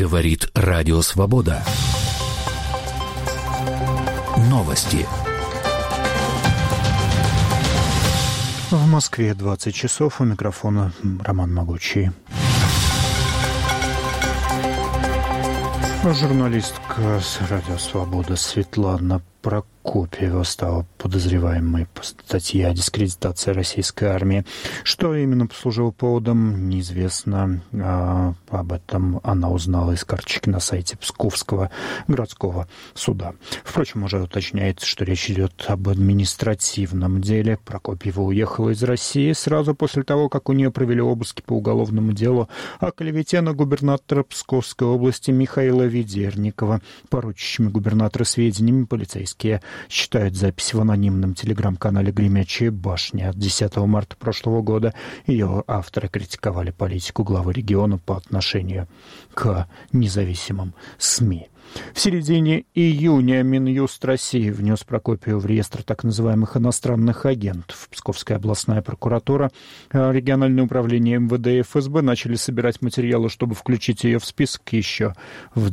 Говорит Радио Свобода. Новости. В Москве 20 часов. У микрофона Роман Могучий. Журналистка с Радио Свобода Светлана Прокопьева стала подозреваемой по статье о дискредитации российской армии. Что именно послужило поводом, неизвестно. Об этом она узнала из карточки на сайте Псковского городского суда. Впрочем, уже уточняется, что речь идет об административном деле. Прокопьева уехала из России сразу после того, как у нее провели обыски по уголовному делу о клевете на губернатора Псковской области Михаила Ведерникова. Поручащими губернатора сведениями полицейские считают запись в анонимном телеграм-канале «Гремячая башня» от 10 марта прошлого года. Ее авторы критиковали политику главы региона по отношению к независимым СМИ. В середине июня Минюст России внес Прокопьеву в реестр так называемых иностранных агентов. Псковская областная прокуратура, региональное управление МВД и ФСБ начали собирать материалы, чтобы включить ее в список еще в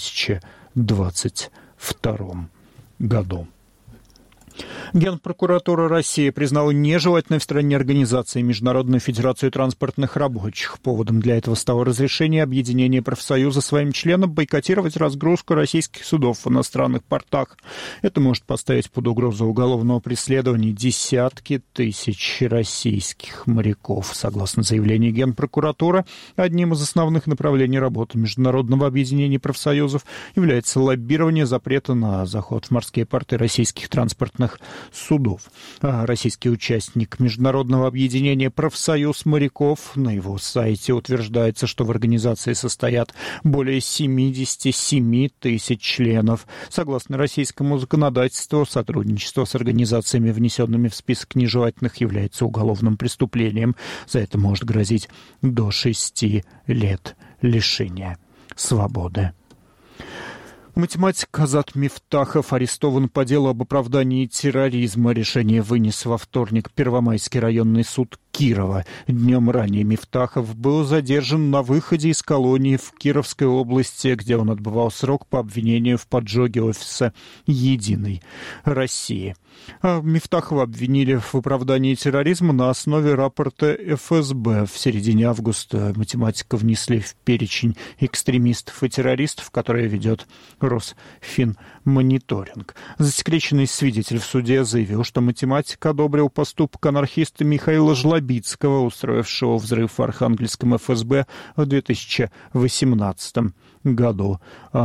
2022 году. Генпрокуратура России признала нежелательной в стране организации Международную федерацию транспортных рабочих. Поводом для этого стало разрешение объединения профсоюза своим членам бойкотировать разгрузку российских судов в иностранных портах. Это может поставить под угрозу уголовного преследования десятки тысяч российских моряков. Согласно заявлению Генпрокуратуры, одним из основных направлений работы Международного объединения профсоюзов является лоббирование запрета на заход в морские порты российских транспортных судов. Российский участник Международного объединения «Профсоюз моряков», на его сайте утверждается, что в организации состоят более 77 тысяч членов. Согласно российскому законодательству, сотрудничество с организациями, внесенными в список нежелательных, является уголовным преступлением. За это может грозить до 6 лет лишения свободы. Математик Азат Мифтахов арестован по делу об оправдании терроризма. Решение вынес во вторник Первомайский районный суд Кирова. Днем ранее Мифтахов был задержан на выходе из колонии в Кировской области, где он отбывал срок по обвинению в поджоге офиса «Единой России». Мифтахова обвинили в оправдании терроризма на основе рапорта ФСБ. В середине августа математика внесли в перечень экстремистов и террористов, которые ведет Росфинмониторинг. Засекреченный свидетель в суде заявил, что математик одобрил поступок анархиста Михаила Жлобицкого, устроившего взрыв в Архангельском ФСБ в 2018 году.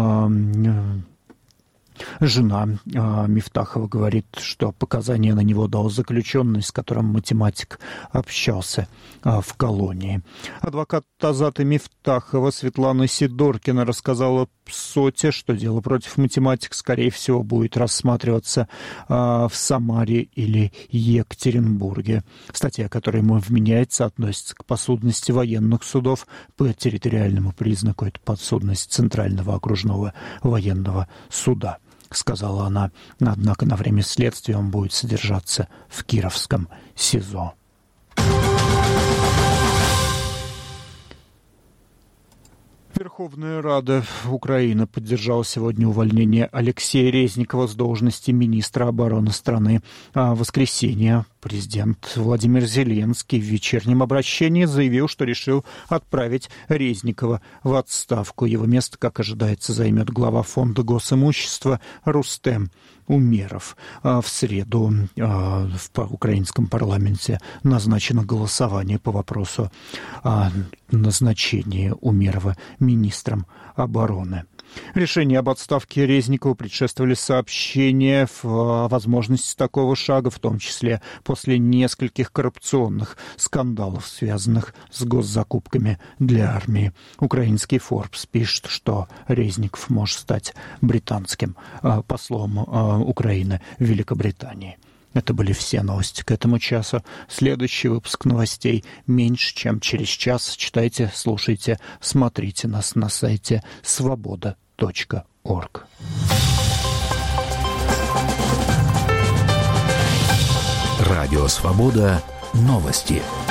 Жена Мифтахова говорит, что показания на него дал заключенный, с которым математик общался в колонии. Адвокат Азата Мифтахова Светлана Сидоркина рассказала СОТе, что дело против математика, скорее всего, будет рассматриваться в Самаре или Екатеринбурге. Статья, которая ему вменяется, относится к подсудности военных судов по территориальному признаку. Это подсудность Центрального окружного военного суда, сказала она. Однако на время следствия он будет содержаться в Кировском СИЗО. Верховная Рада Украины поддержала сегодня увольнение Алексея Резникова с должности министра обороны страны. В воскресенье президент Владимир Зеленский в вечернем обращении заявил, что решил отправить Резникова в отставку. Его место, как ожидается, займет глава фонда госимущества Рустем Умеров. В среду в украинском парламенте назначено голосование по вопросу о назначении Умерова министром обороны. Решение об отставке Резникова предшествовали сообщения о возможности такого шага, в том числе после нескольких коррупционных скандалов, связанных с госзакупками для армии. Украинский Forbes пишет, что Резников может стать британским послом Украины в Великобритании. Это были все новости к этому часу. Следующий выпуск новостей меньше, чем через час. Читайте, слушайте, смотрите нас на сайте svoboda.org. Радио Свобода. Новости.